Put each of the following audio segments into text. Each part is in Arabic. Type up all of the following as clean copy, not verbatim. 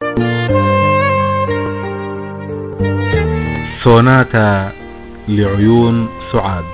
سوناتا لعيون سعاد.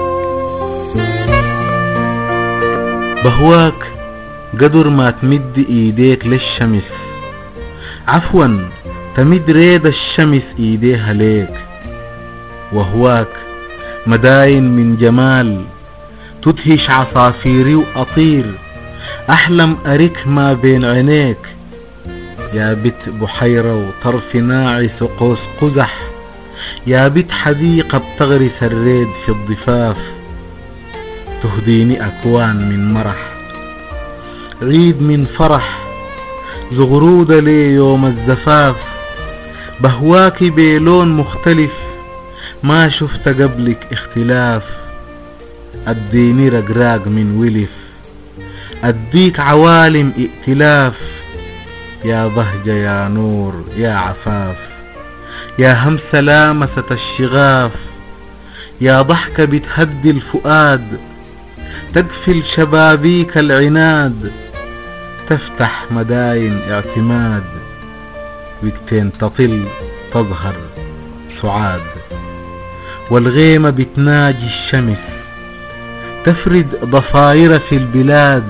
بهواك قدر ما تمد ايديك للشمس، عفوا تمد ريد الشمس ايديها ليك، وهواك مداين من جمال تدهش عصافيري وأطير، أحلم أريك ما بين عينيك يا بت بحيرة وطرف ناعس وقوس قزح، يا بت حديقة بتغرس الريد في الضفاف، تهديني أكوان من مرح، عيد من فرح، زغرودة لي يوم الزفاف، بهواكي بلون مختلف ما شفت قبلك اختلاف، اديني رقراق من ولف، اديك عوالم ائتلاف، يا ضهجة يا نور يا عفاف، يا همسة لامست الشغاف، يا ضحكة بتهدي الفؤاد، تقفل شبابيك العناد، تفتح مداين اعتماد، وقتين تطل تظهر سعاد، والغيمة بتناجي الشمس، تفرد ضفاير في البلاد،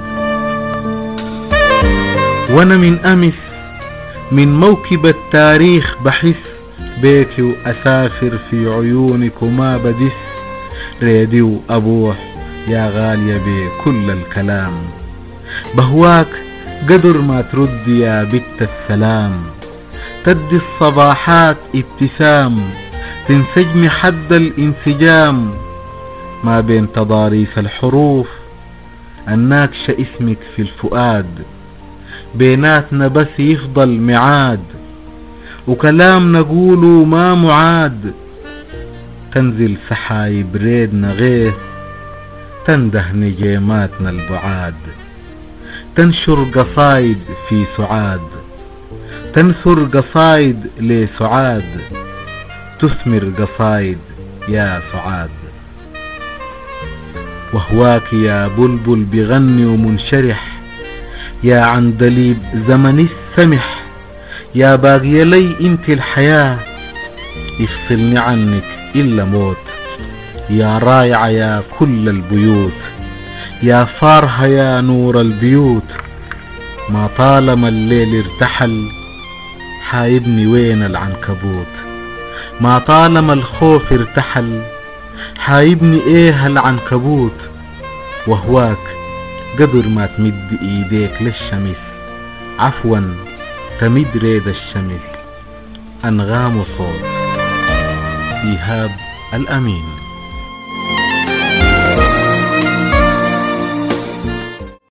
وانا من امس من موكب التاريخ بحس بيك واسافر في عيونك وما بدس، ريدي وابوح يا غالية بكل الكلام، بهواك قدر ما ترد يا بت السلام، تدي الصباحات ابتسام، تنسجم حد الانسجام ما بين تضاريس الحروف، الناكشة اسمك في الفؤاد، بيناتنا بس يفضل ميعاد، وكلام نقوله ما معاد، تنزل سحايب ريدنا غيث، تنده نجيماتنا البعاد، تنشر قصايد في سعاد، تنثر قصايد لسعاد، تثمر قصايد يا سعاد، وهواك يا بلبل بغني ومنشرح، يا عندليب زمن السمح، يا باقي لي انت الحياة، يفصلني عنك إلا موت، يا رايعة يا كل البيوت، يا فارهة يا نور البيوت، ما طالما الليل ارتحل حايبني وين العنكبوت، ما طالما الخوف ارتحل حايبني ايه العنكبوت، وهواك قدر ما تمد ايديك للشمس، عفوا تمد ريد الشمس، انغام صوت إيهاب الأمين.